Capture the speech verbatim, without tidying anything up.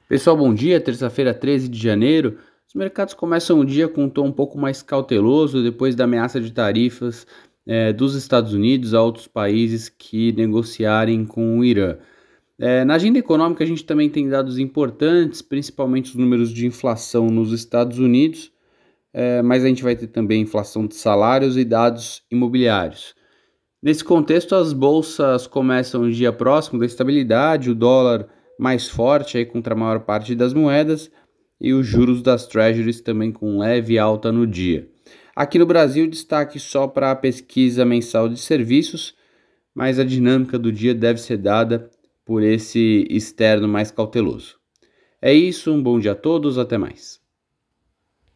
Pessoal, bom dia. Terça-feira, treze de janeiro. Os mercados começam o dia com um tom um pouco mais cauteloso depois da ameaça de tarifas eh, dos Estados Unidos a outros países que negociarem com o Irã. Eh, na agenda econômica, a gente também tem dados importantes, principalmente os números de inflação nos Estados Unidos, eh, mas a gente vai ter também inflação de salários e dados imobiliários. Nesse contexto, as bolsas começam o dia próximo da estabilidade, o dólar mais forte aí contra a maior parte das moedas e os juros das treasuries também com leve alta no dia. Aqui no Brasil, destaque só para a pesquisa mensal de serviços, mas a dinâmica do dia deve ser dada por esse externo mais cauteloso. É isso, um bom dia a todos, até mais.